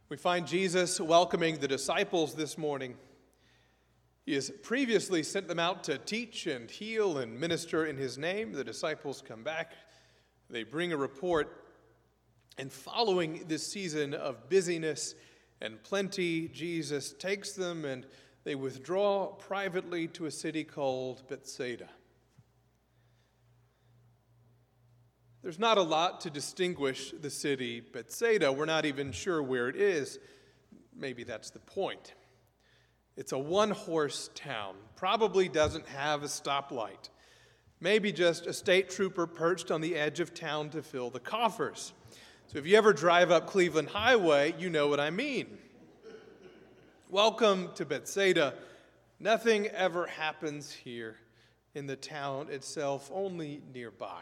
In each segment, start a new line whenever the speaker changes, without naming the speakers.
We find Jesus welcoming the disciples this morning. He has previously sent them out to teach and heal and minister in his name. The disciples come back. They bring a report. And following this season of busyness and plenty, Jesus takes them and they withdraw privately to a city called Bethsaida. There's not a lot to distinguish the city Bethsaida. We're not even sure where it is. Maybe that's the point. It's a one-horse town. Probably doesn't have a stoplight. Maybe just a state trooper perched on the edge of town to fill the coffers. So if you ever drive up Cleveland Highway, you know what I mean. Welcome to Bethsaida. Nothing ever happens here in the town itself, only nearby.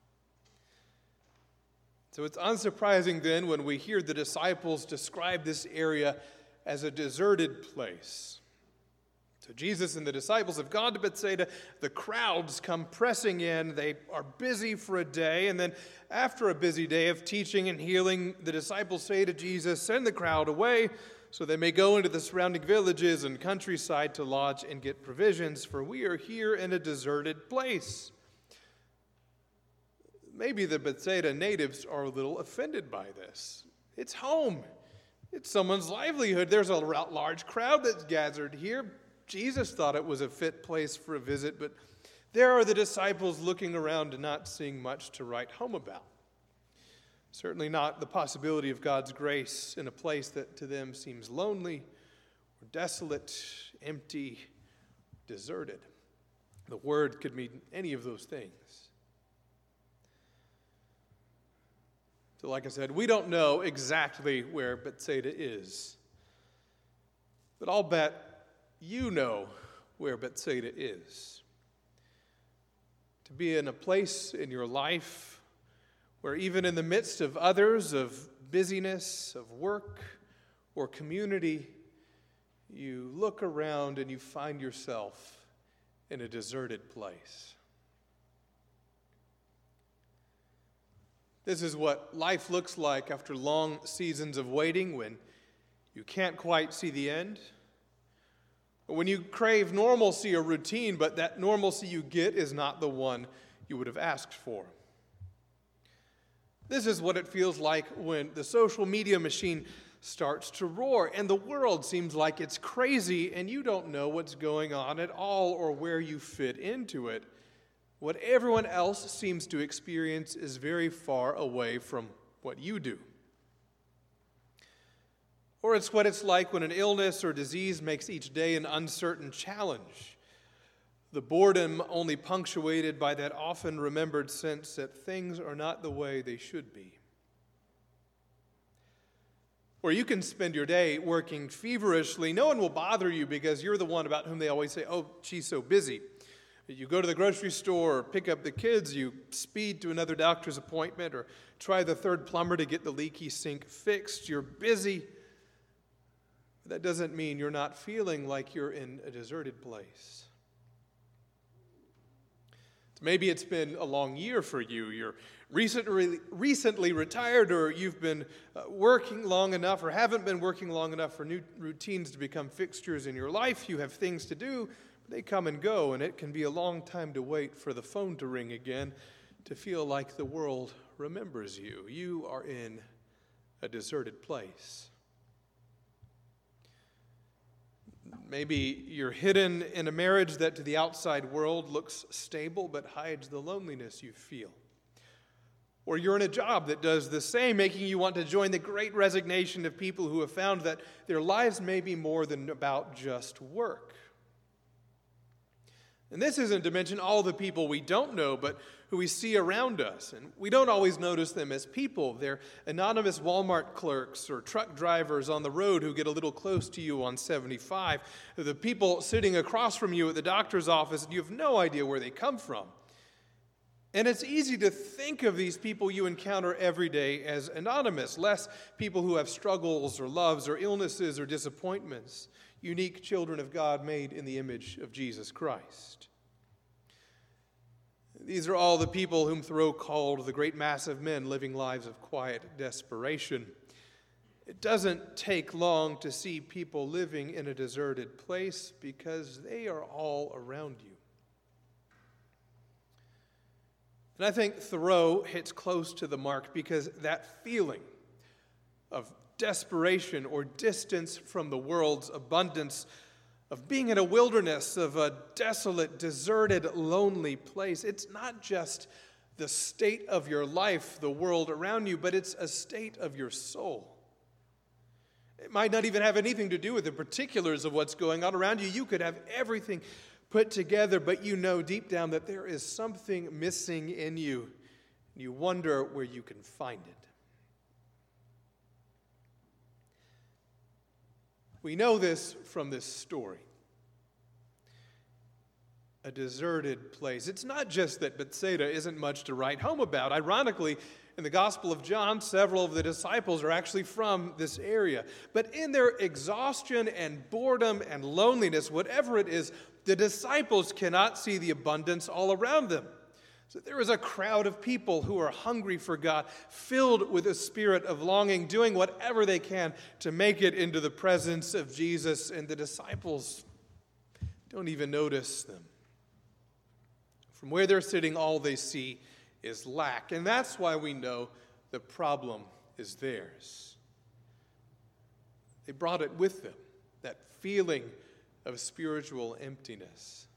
So it's unsurprising then when we hear the disciples describe this area as a deserted place. So Jesus and the disciples have gone to Bethsaida. The crowds come pressing in. They are busy for a day. And then after a busy day of teaching and healing, the disciples say to Jesus, "Send the crowd away so they may go into the surrounding villages and countryside to lodge and get provisions, for we are here in a deserted place." Maybe the Bethsaida natives are a little offended by this. It's home. It's someone's livelihood. There's a large crowd that's gathered here. Jesus thought it was a fit place for a visit, but there are the disciples looking around and not seeing much to write home about. Certainly not the possibility of God's grace in a place that to them seems lonely or desolate, empty, deserted. The word could mean any of those things. So like I said, we don't know exactly where Bethsaida is. But I'll bet you know where Bethsaida is. To be in a place in your life where even in the midst of others, of busyness, of work, or community, you look around and you find yourself in a deserted place. This is what life looks like after long seasons of waiting when you can't quite see the end. Or when you crave normalcy or routine, but that normalcy you get is not the one you would have asked for. This is what it feels like when the social media machine starts to roar and the world seems like it's crazy and you don't know what's going on at all or where you fit into it. What everyone else seems to experience is very far away from what you do. Or it's what it's like when an illness or disease makes each day an uncertain challenge. The boredom only punctuated by that often remembered sense that things are not the way they should be. Or you can spend your day working feverishly. No one will bother you because you're the one about whom they always say, "Oh, she's so busy." You go to the grocery store or pick up the kids, you speed to another doctor's appointment or try the third plumber to get the leaky sink fixed. You're busy. That doesn't mean you're not feeling like you're in a deserted place. Maybe it's been a long year for you. You're recently retired, or you've been working long enough or haven't been working long enough for new routines to become fixtures in your life. You have things to do. They come and go, and it can be a long time to wait for the phone to ring again, to feel like the world remembers you. You are in a deserted place. Maybe you're hidden in a marriage that to the outside world looks stable but hides the loneliness you feel. Or you're in a job that does the same, making you want to join the great resignation of people who have found that their lives may be more than about just work. And this isn't to mention all the people we don't know, but who we see around us. And we don't always notice them as people. They're anonymous Walmart clerks or truck drivers on the road who get a little close to you on 75. The people sitting across from you at the doctor's office, and you have no idea where they come from. And it's easy to think of these people you encounter every day as anonymous, less people who have struggles or loves or illnesses or disappointments. Unique children of God made in the image of Jesus Christ. These are all the people whom Thoreau called the great mass of men living lives of quiet desperation. It doesn't take long to see people living in a deserted place because they are all around you. And I think Thoreau hits close to the mark because that feeling of desperation or distance from the world's abundance, of being in a wilderness, of a desolate, deserted, lonely place, it's not just the state of your life, the world around you, but it's a state of your soul. It might not even have anything to do with the particulars of what's going on around you. You could have everything put together, but you know deep down that there is something missing in you. You wonder where you can find it. We know this from this story. A deserted place. It's not just that Bethsaida isn't much to write home about. Ironically, in the Gospel of John, several of the disciples are actually from this area. But in their exhaustion and boredom and loneliness, whatever it is, the disciples cannot see the abundance all around them. So there is a crowd of people who are hungry for God, filled with a spirit of longing, doing whatever they can to make it into the presence of Jesus, and the disciples don't even notice them. From where they're sitting, all they see is lack. And that's why we know the problem is theirs. They brought it with them, that feeling of spiritual emptiness.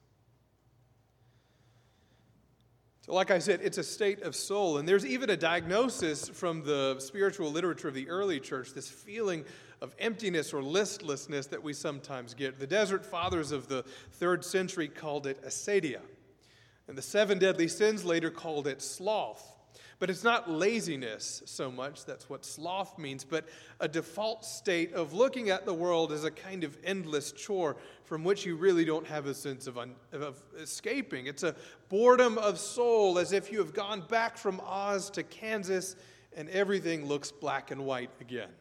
So like I said, it's a state of soul. And there's even a diagnosis from the spiritual literature of the early church, this feeling of emptiness or listlessness that we sometimes get. The Desert Fathers of the 3rd century called it acedia. And the 7 deadly sins later called it sloth. But it's not laziness so much, that's what sloth means, but a default state of looking at the world as a kind of endless chore from which you really don't have a sense of escaping. It's a boredom of soul, as if you have gone back from Oz to Kansas and everything looks black and white again.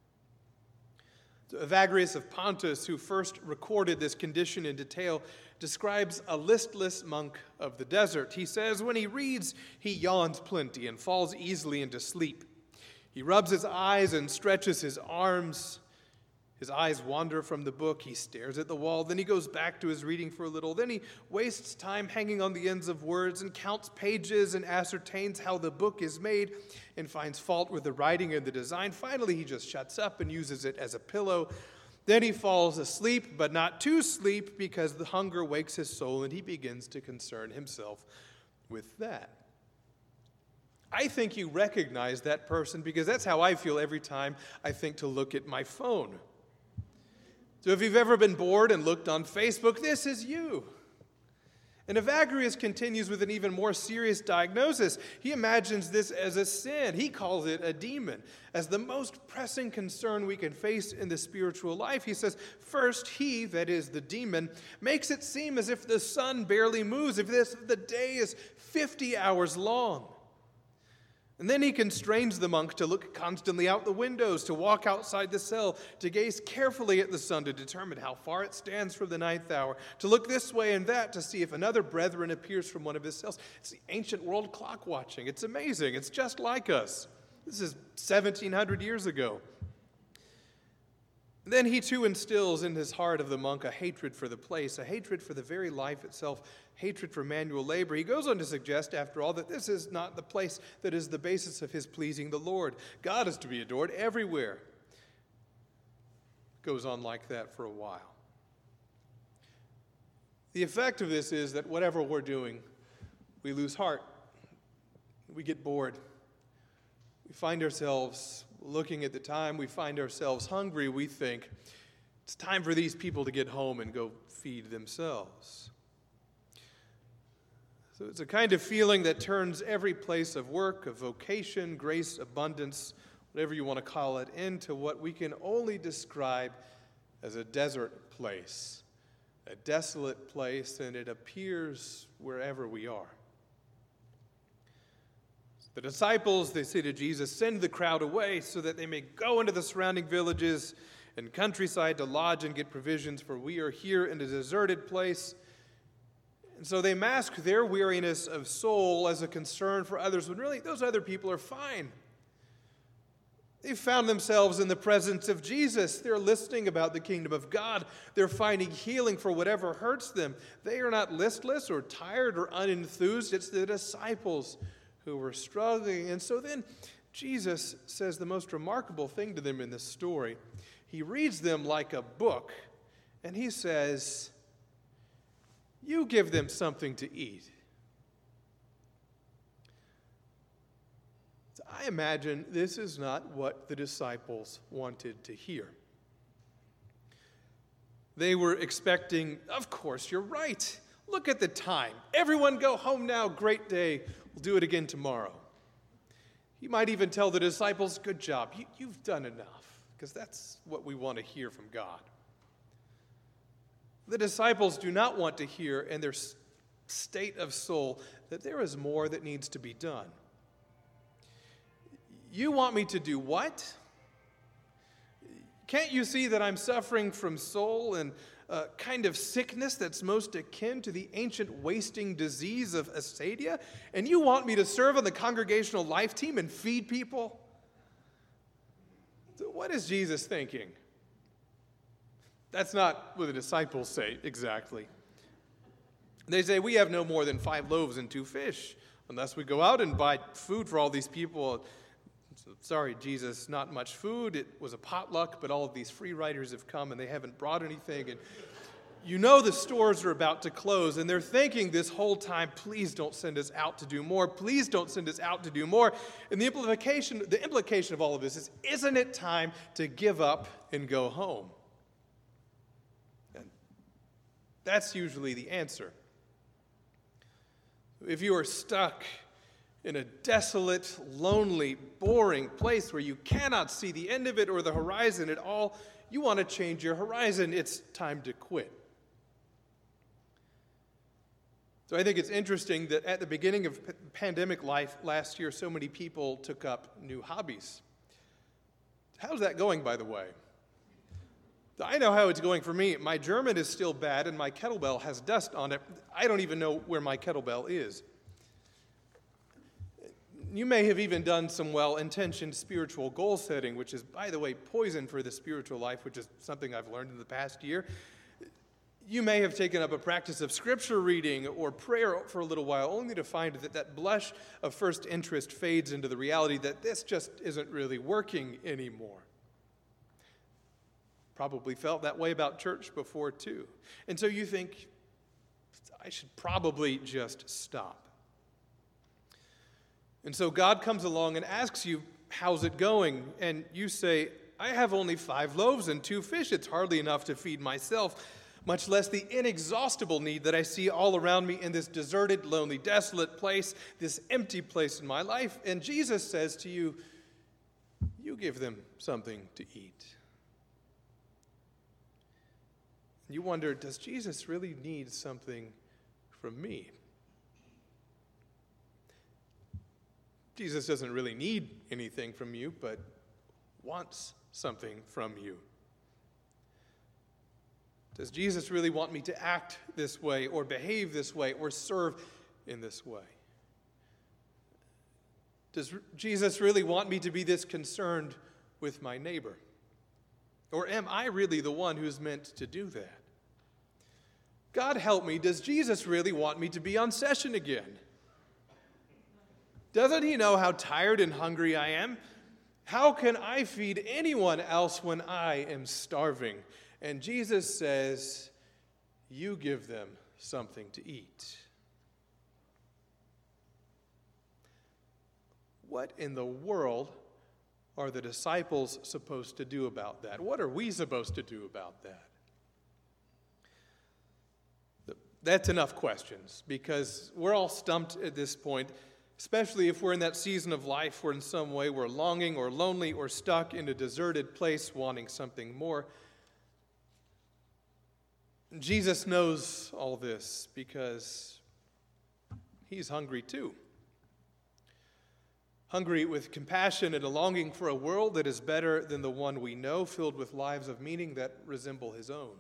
So Evagrius of Pontus, who first recorded this condition in detail, describes a listless monk of the desert. He says, when he reads, he yawns plenty and falls easily into sleep. He rubs his eyes and stretches his arms. His eyes wander from the book. He stares at the wall. Then he goes back to his reading for a little. Then he wastes time hanging on the ends of words and counts pages and ascertains how the book is made and finds fault with the writing and the design. Finally, he just shuts up and uses it as a pillow. Then he falls asleep, but not to sleep, because the hunger wakes his soul and he begins to concern himself with that. I think you recognize that person because that's how I feel every time I think to look at my phone. So if you've ever been bored and looked on Facebook, this is you. And Evagrius continues with an even more serious diagnosis. He imagines this as a sin. He calls it a demon, as the most pressing concern we can face in the spiritual life. He says, first, he, that is the demon, makes it seem as if the sun barely moves, if the day is 50 hours long. And then he constrains the monk to look constantly out the windows, to walk outside the cell, to gaze carefully at the sun to determine how far it stands from the 9th hour, to look this way and that to see if another brethren appears from one of his cells. It's the ancient world clock watching. It's amazing. It's just like us. This is 1,700 years ago. Then he too instills in his heart of the monk a hatred for the place, a hatred for the very life itself, hatred for manual labor. He goes on to suggest, after all, that this is not the place that is the basis of his pleasing the Lord. God is to be adored everywhere. Goes on like that for a while. The effect of this is that whatever we're doing, we lose heart. We get bored. We find ourselves looking at the time, we find ourselves hungry. We think it's time for these people to get home and go feed themselves. So it's a kind of feeling that turns every place of work, of vocation, grace, abundance, whatever you want to call it, into what we can only describe as a desert place, a desolate place, and it appears wherever we are. The disciples, they say to Jesus, send the crowd away so that they may go into the surrounding villages and countryside to lodge and get provisions, for we are here in a deserted place. And so they mask their weariness of soul as a concern for others, when really those other people are fine. They found themselves in the presence of Jesus. They're listening about the kingdom of God. They're finding healing for whatever hurts them. They are not listless or tired or unenthused. It's the disciples who were struggling. And so then Jesus says the most remarkable thing to them in this story. He reads them like a book, and he says, "You give them something to eat." I imagine this is not what the disciples wanted to hear. They were expecting, "Of course, you're right. Look at the time. Everyone go home now. Great day. We'll do it again tomorrow." He might even tell the disciples, "Good job. You've done enough," because that's what we want to hear from God. The disciples do not want to hear in their state of soul that there is more that needs to be done. "You want me to do what? Can't you see that I'm suffering from soul and a kind of sickness that's most akin to the ancient wasting disease of acedia? And you want me to serve on the congregational life team and feed people?" So what is Jesus thinking? That's not what the disciples say exactly. They say, "We have no more than 5 loaves and 2 fish, unless we go out and buy food for all these people." Sorry, Jesus, not much food. It was a potluck, but all of these free riders have come and they haven't brought anything. And you know the stores are about to close, and they're thinking this whole time, "Please don't send us out to do more. Please don't send us out to do more." And the implication of all of this is, isn't it time to give up and go home? And that's usually the answer. If you are stuck in a desolate, lonely, boring place where you cannot see the end of it or the horizon at all, you want to change your horizon. It's time to quit. So I think it's interesting that at the beginning of pandemic life last year, so many people took up new hobbies. How's that going, by the way? I know how it's going for me. My German is still bad, and my kettlebell has dust on it. I don't even know where my kettlebell is. You may have even done some well-intentioned spiritual goal setting, which is, by the way, poison for the spiritual life, which is something I've learned in the past year. You may have taken up a practice of scripture reading or prayer for a little while, only to find that that blush of first interest fades into the reality that this just isn't really working anymore. Probably felt that way about church before, too. And so you think, I should probably just stop. And so God comes along and asks you, "How's it going?" And you say, "I have only 5 loaves and 2 fish. It's hardly enough to feed myself, much less the inexhaustible need that I see all around me in this deserted, lonely, desolate place, this empty place in my life." And Jesus says to you, "You give them something to eat." You wonder, does Jesus really need something from me? Jesus doesn't really need anything from you, but wants something from you. Does Jesus really want me to act this way or behave this way or serve in this way? Does Jesus really want me to be this concerned with my neighbor? Or am I really the one who's meant to do that? God help me, does Jesus really want me to be on session again? Doesn't he know how tired and hungry I am? How can I feed anyone else when I am starving? And Jesus says, "You give them something to eat." What in the world are the disciples supposed to do about that? What are we supposed to do about that? That's enough questions, because we're all stumped at this point, especially if we're in that season of life where in some way we're longing or lonely or stuck in a deserted place wanting something more. Jesus knows all this because he's hungry too. Hungry with compassion and a longing for a world that is better than the one we know, filled with lives of meaning that resemble his own.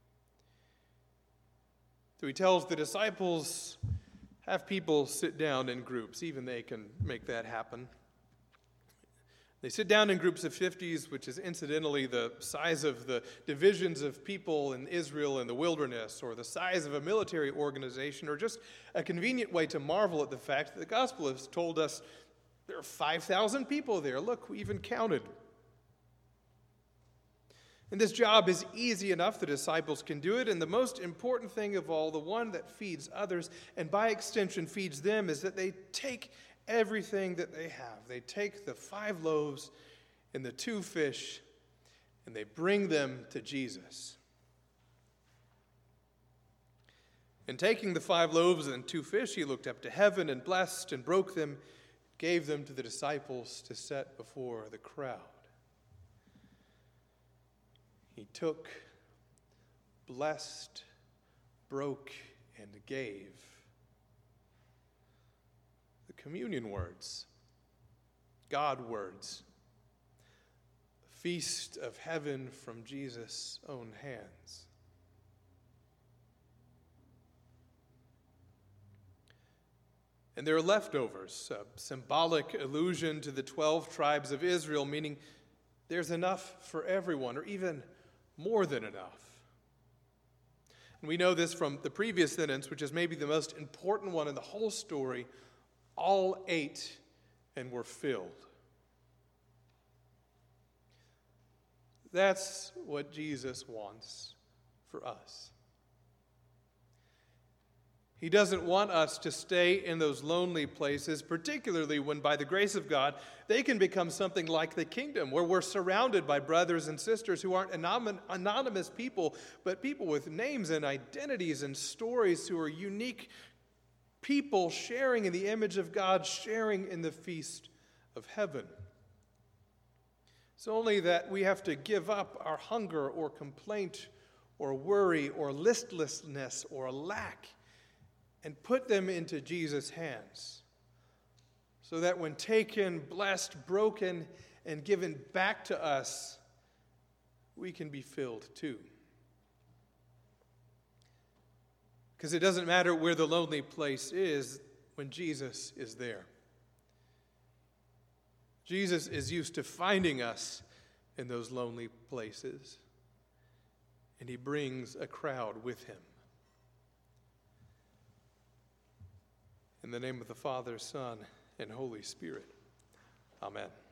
So he tells the disciples, have people sit down in groups. Even they can make that happen. They sit down in groups of 50s, which is incidentally the size of the divisions of people in Israel in the wilderness, or the size of a military organization, or just a convenient way to marvel at the fact that the gospel has told us there are 5,000 people there. Look, we even counted. And this job is easy enough. The disciples can do it. And the most important thing of all, the one that feeds others, and by extension feeds them, is that they take everything that they have. They take the 5 loaves and the 2 fish, and they bring them to Jesus. And taking the 5 loaves and 2 fish, he looked up to heaven and blessed and broke them, gave them to the disciples to set before the crowd. He took, blessed, broke, and gave. The communion words, God words, the feast of heaven from Jesus' own hands. And there are leftovers, a symbolic allusion to the 12 tribes of Israel, meaning there's enough for everyone, or even more than enough. And we know this from the previous sentence, which is maybe the most important one in the whole story. All ate and were filled. That's what Jesus wants for us. He doesn't want us to stay in those lonely places, particularly when, by the grace of God, they can become something like the kingdom, where we're surrounded by brothers and sisters who aren't anonymous people, but people with names and identities and stories, who are unique people sharing in the image of God, sharing in the feast of heaven. It's only that we have to give up our hunger or complaint or worry or listlessness or lack and put them into Jesus' hands, so that when taken, blessed, broken, and given back to us, we can be filled too. Because it doesn't matter where the lonely place is when Jesus is there. Jesus is used to finding us in those lonely places, and he brings a crowd with him. In the name of the Father, Son, and Holy Spirit. Amen.